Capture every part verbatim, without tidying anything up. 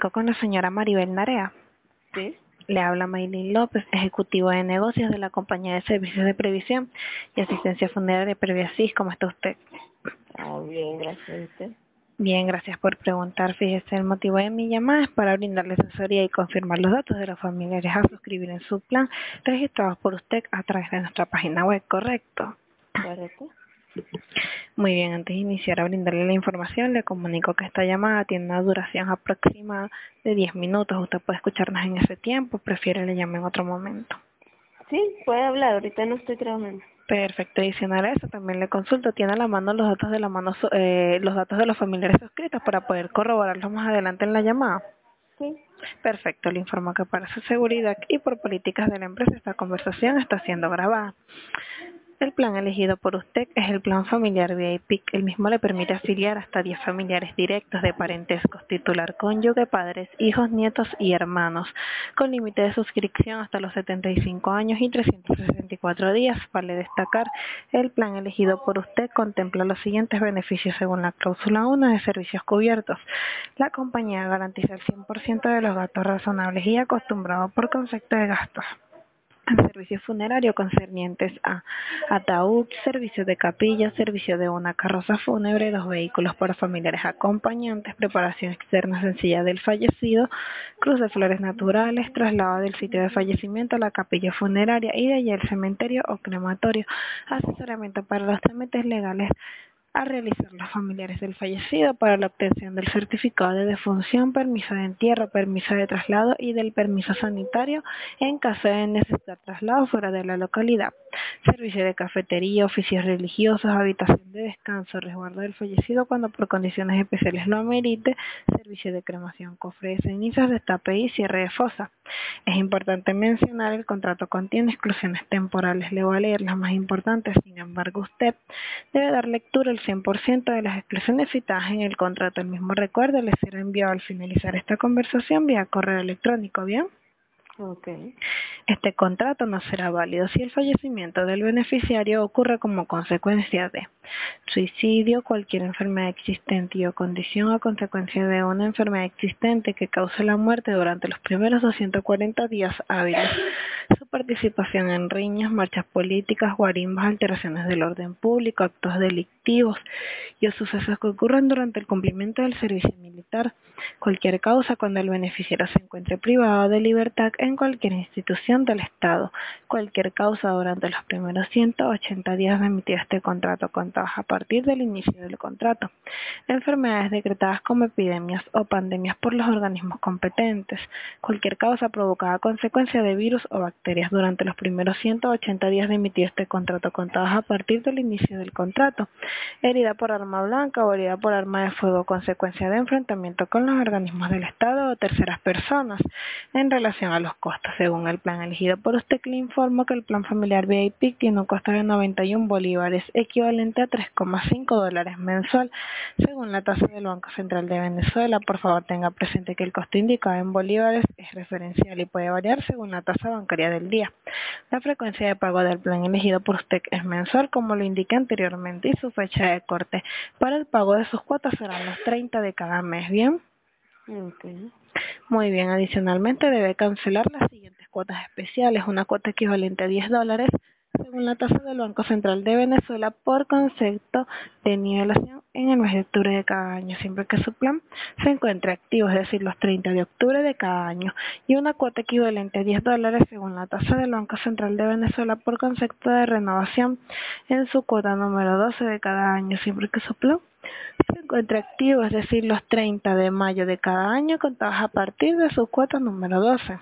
comunico con la señora Maribel Narea. Sí. Le habla Maylin López, ejecutivo de negocios de la compañía de servicios de previsión y asistencia funeraria Previasys. ¿Cómo está usted? Ah, bien, gracias a usted. Bien, gracias por preguntar. Fíjese, el motivo de mi llamada es para brindarle asesoría y confirmar los datos de los familiares a suscribir en su plan registrados por usted a través de nuestra página web, ¿correcto? ¿Correcto? Muy bien, antes de iniciar a brindarle la información, le comunico que esta llamada tiene una duración aproximada de diez minutos. Usted puede escucharnos en ese tiempo, prefiere le llame en otro momento. Sí, puede hablar, ahorita no estoy trabajando. Perfecto, adicional a eso, también le consulto, tiene a la mano los datos de la mano, eh, los datos de los familiares suscritos para poder corroborarlos más adelante en la llamada. Sí. Perfecto, le informo que para su seguridad y por políticas de la empresa esta conversación está siendo grabada. El plan elegido por usted es el plan familiar V I P. El mismo le permite afiliar hasta diez familiares directos de parentescos, titular, cónyuge, padres, hijos, nietos y hermanos, con límite de suscripción hasta los setenta y cinco años y trescientos sesenta y cuatro días. Vale destacar, el plan elegido por usted contempla los siguientes beneficios según la cláusula uno de servicios cubiertos. La compañía garantiza el cien por ciento de los gastos razonables y acostumbrado por concepto de gastos en servicio funerario concernientes a ataúd, servicio de capilla, servicio de una carroza fúnebre, dos vehículos para familiares acompañantes, preparación externa sencilla del fallecido, cruz de flores naturales, traslado del sitio de fallecimiento a la capilla funeraria y de allí al cementerio o crematorio, asesoramiento para los trámites legales a realizar los familiares del fallecido para la obtención del certificado de defunción, permiso de entierro, permiso de traslado y del permiso sanitario en caso de necesitar traslado fuera de la localidad. Servicio de cafetería, oficios religiosos, habitación de descanso, resguardo del fallecido cuando por condiciones especiales lo amerite, servicio de cremación, cofre de cenizas, destape y cierre de fosa. Es importante mencionar, el contrato contiene exclusiones temporales. Le voy a leer las más importantes, sin embargo usted debe dar lectura al cien por ciento de las exclusiones citadas en el contrato. El mismo recuerdo le será enviado al finalizar esta conversación vía correo electrónico, ¿bien? Ok. Este contrato no será válido si el fallecimiento del beneficiario ocurre como consecuencia de suicidio, cualquier enfermedad existente y o condición a consecuencia de una enfermedad existente que cause la muerte durante los primeros doscientos cuarenta días hábiles, su participación en riñas, marchas políticas, guarimbas, alteraciones del orden público, actos delictivos y o sucesos que ocurran durante el cumplimiento del servicio militar, cualquier causa cuando el beneficiario se encuentre privado de libertad en cualquier institución del Estado, cualquier causa durante los primeros ciento ochenta días de emitido este contrato contados a partir del inicio del contrato, enfermedades decretadas como epidemias o pandemias por los organismos competentes, cualquier causa provocada a consecuencia de virus o bacterias durante los primeros ciento ochenta días de emitido este contrato contados a partir del inicio del contrato, herida por arma blanca o herida por arma de fuego consecuencia de enfrentamiento con los organismos del Estado o terceras personas. En relación a los costos, según el plan elegido por usted, le informo que el plan familiar V I P tiene un costo de noventa y un bolívares, equivalente a tres coma cinco dólares mensual, según la tasa del Banco Central de Venezuela. Por favor, tenga presente que el costo indicado en bolívares es referencial y puede variar según la tasa bancaria del día. La frecuencia de pago del plan elegido por usted es mensual, como lo indiqué anteriormente, y su fecha de corte para el pago de sus cuotas serán los treinta de cada mes, ¿bien? Ok. Muy bien, adicionalmente debe cancelar las siguientes cuotas especiales, una cuota equivalente a diez dólares según la tasa del Banco Central de Venezuela por concepto de nivelación en el mes de octubre de cada año, siempre que su plan se encuentre activo, es decir, los treinta de octubre de cada año, y una cuota equivalente a diez dólares según la tasa del Banco Central de Venezuela por concepto de renovación en su cuota número doce de cada año, siempre que su plan se encuentra activo, es decir, los treinta de mayo de cada año contados a partir de su cuota número doce.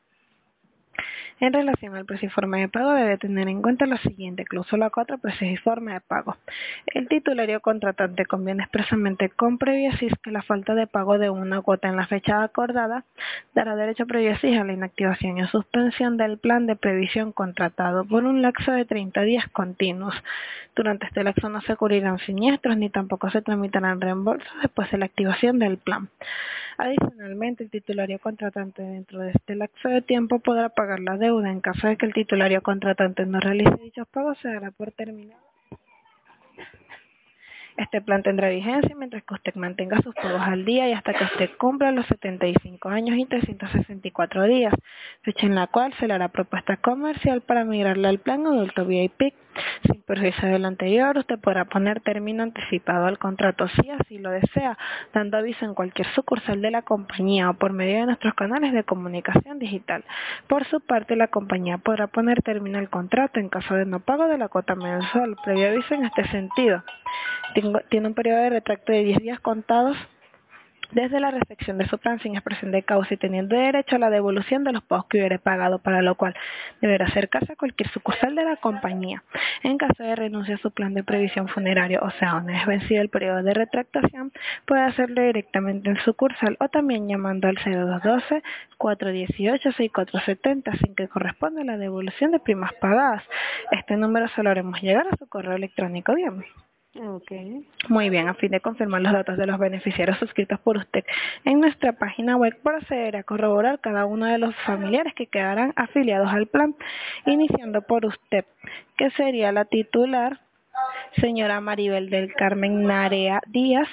En relación al precio y forma de pago, debe tener en cuenta lo siguiente: cláusula cuatro, precios y forma de pago. El titulario contratante conviene expresamente con Previasys que la falta de pago de una cuota en la fecha acordada dará derecho a Previasys a la inactivación y a suspensión del plan de previsión contratado por un lapso de treinta días continuos. Durante este lapso no se cubrirán siniestros ni tampoco se tramitarán reembolsos después de la activación del plan. Adicionalmente, el titulario contratante dentro de este lapso de tiempo podrá pagar la deuda. En caso de que el titulario contratante no realice dichos pagos, se dará por terminado Este plan tendrá vigencia mientras que usted mantenga sus pagos al día y hasta que usted cumpla los setenta y cinco años y trescientos sesenta y cuatro días, fecha en la cual se le hará propuesta comercial para migrarle al plan adulto V I P. Sin perjuicio de lo anterior, usted podrá poner término anticipado al contrato si así lo desea, dando aviso en cualquier sucursal de la compañía o por medio de nuestros canales de comunicación digital. Por su parte, la compañía podrá poner término al contrato en caso de no pago de la cuota mensual, previo aviso en este sentido. Tengo, tiene un periodo de retracto de diez días contados desde la recepción de su plan sin expresión de causa y teniendo derecho a la devolución de los pagos que hubiere pagado, para lo cual deberá acercarse a cualquier sucursal de la compañía. En caso de renuncia a su plan de previsión funerario, o sea, una vez vencido el periodo de retractación, puede hacerlo directamente en sucursal o también llamando al cero dos uno dos, cuatro uno ocho, seis cuatro siete cero sin que corresponda la devolución de primas pagadas. Este número se lo haremos llegar a su correo electrónico. Bien. Okay. Muy bien, a fin de confirmar los datos de los beneficiarios suscritos por usted en nuestra página web, procederá a corroborar cada uno de los familiares que quedarán afiliados al plan, iniciando por usted, que sería la titular, señora Maribel del Carmen Narea Díaz,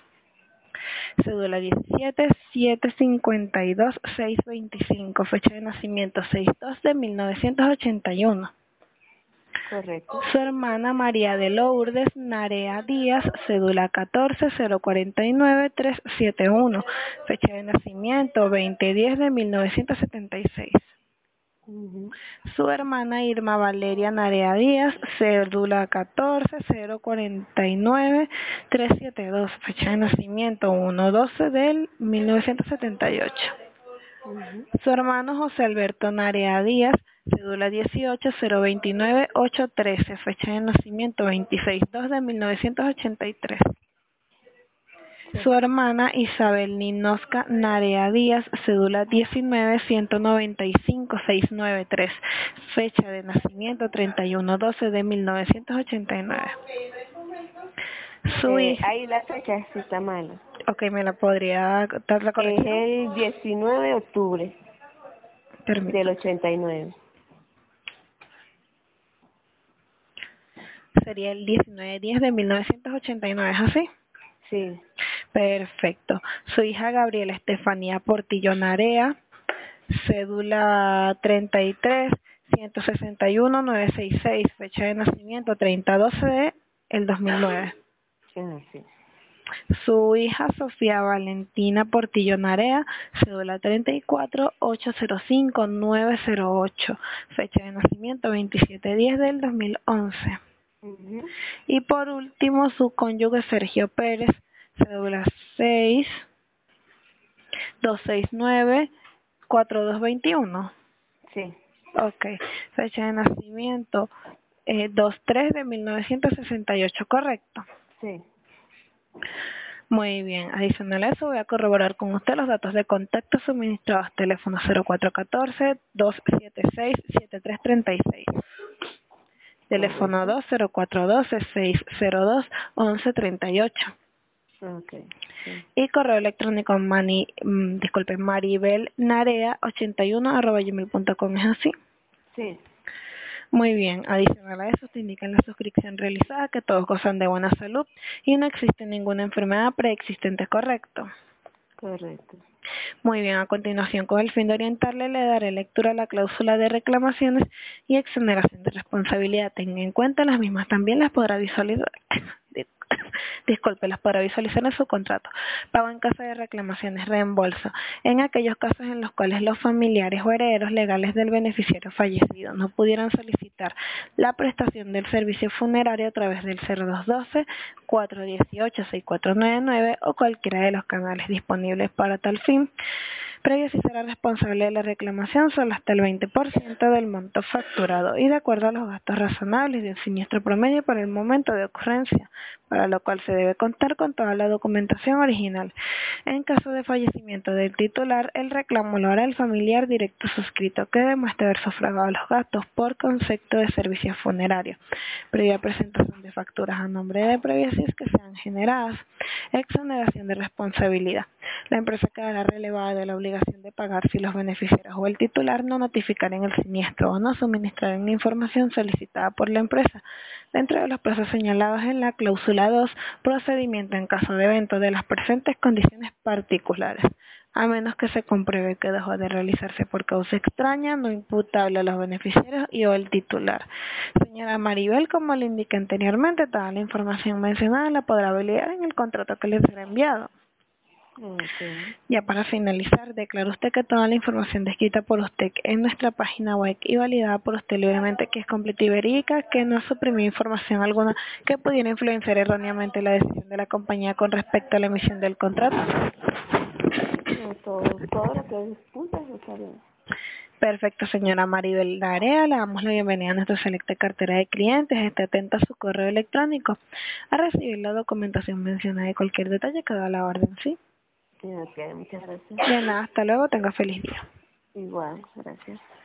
cédula diecisiete, setecientos cincuenta y dos, seiscientos veinticinco, fecha de nacimiento seis dos de mil novecientos ochenta y uno. Correcto. Su hermana María de Lourdes Narea Díaz, cédula catorce, cero cuarenta y nueve, trescientos setenta y uno, fecha de nacimiento veinte diez de mil novecientos setenta y seis. Uh-huh. Su hermana Irma Valeria Narea Díaz, cédula catorce, cero cuarenta y nueve, trescientos setenta y dos, fecha de nacimiento uno doce del mil novecientos setenta y ocho. Uh-huh. Su hermano José Alberto Narea Díaz, cédula dieciocho, cero veintinueve, ochocientos trece, fecha de nacimiento veintiséis dos de mil novecientos ochenta y tres. Sí. Su hermana Isabel Ninosca Narea Díaz, cédula diecinueve, ciento noventa y cinco, seiscientos noventa y tres, fecha de nacimiento treinta y uno doce de mil novecientos ochenta y nueve. Su Eh, hija, ahí la fecha sí está mala. ok, ¿me la podría dar la Es corrección? el diecinueve de octubre del Permítame. ochenta y nueve. Sería el diecinueve diez de mil novecientos ochenta y nueve, ¿es así? Sí. Perfecto. Su hija Gabriela Estefanía Portillo Narea, cédula treinta y tres, ciento sesenta y uno, novecientos sesenta y seis, fecha de nacimiento treinta doce de el dos mil nueve. Ah, sí. Su hija Sofía Valentina Portillo Narea, cédula treinta y cuatro, ochocientos cinco, novecientos ocho, fecha de nacimiento veintisiete diez del dos mil once. Uh-huh. Y por último, su cónyuge Sergio Pérez, cédula seis, doscientos sesenta y nueve, cuarenta y dos veintiuno. Sí. Ok, fecha de nacimiento eh, dos tres de mil novecientos sesenta y ocho, ¿correcto? Sí. Muy bien, adicional a eso voy a corroborar con usted los datos de contacto suministrados: teléfono cero cuatro uno cuatro, dos siete seis, siete tres tres seis, teléfono Correcto. dos cero cuatro uno dos, seis cero dos, once treinta y ocho. Okay. Sí. Y correo electrónico mani, mmm, disculpe, maribelnarea ochenta y uno arroba gmail punto com, ¿es así? Sí. Muy bien, adicional a eso te indica en la suscripción realizada que todos gozan de buena salud y no existe ninguna enfermedad preexistente, ¿correcto? Correcto. Muy bien, a continuación, con el fin de orientarle, le daré lectura a la cláusula de reclamaciones y exoneración de responsabilidad. Tenga en cuenta las mismas, también las podrá visualizar. Disculpe, las podrá visualizar en su contrato. Pago en caso de reclamaciones, reembolso. En aquellos casos en los cuales los familiares o herederos legales del beneficiario fallecido no pudieran solicitar la prestación del servicio funerario a través del cero dos uno dos, cuatro uno ocho, seis cuatro nueve nueve o cualquiera de los canales disponibles para tal fin, previo si será responsable de la reclamación solo hasta el veinte por ciento del monto facturado y de acuerdo a los gastos razonables de un siniestro promedio para el momento de ocurrencia, para lo cual se debe contar con toda la documentación original. En caso de fallecimiento del titular, el reclamo lo hará el familiar directo suscrito que demuestre haber sufragado los gastos por concepto de servicio funerario, previa presentación de facturas a nombre de Previa si es que sean sean generadas. Exoneración de responsabilidad. La empresa quedará relevada de la obligación de pagar si los beneficiarios o el titular no notificaren el siniestro o no suministraren la información solicitada por la empresa dentro de los plazos señalados en la cláusula dos, procedimiento en caso de evento de las presentes condiciones particulares, a menos que se compruebe que dejó de realizarse por causa extraña, no imputable a los beneficiarios y o el titular. Señora Maribel, como le indiqué anteriormente, toda la información mencionada la podrá validar en el contrato que le será enviado. Okay. Ya para finalizar, declara usted que toda la información descrita por usted en nuestra página web y validada por usted libremente que es completa y verídica, que no suprimió información alguna que pudiera influenciar erróneamente la decisión de la compañía con respecto a la emisión del contrato. No, todo, todo lo que disputas está bien. Perfecto, señora Maribel Narea, le damos la bienvenida a nuestra selecta cartera de clientes. Esté atenta a su correo electrónico a recibir la documentación mencionada y cualquier detalle que da la orden, ¿sí? Ok, muchas gracias. De nada, hasta luego, tenga feliz día. Igual, gracias.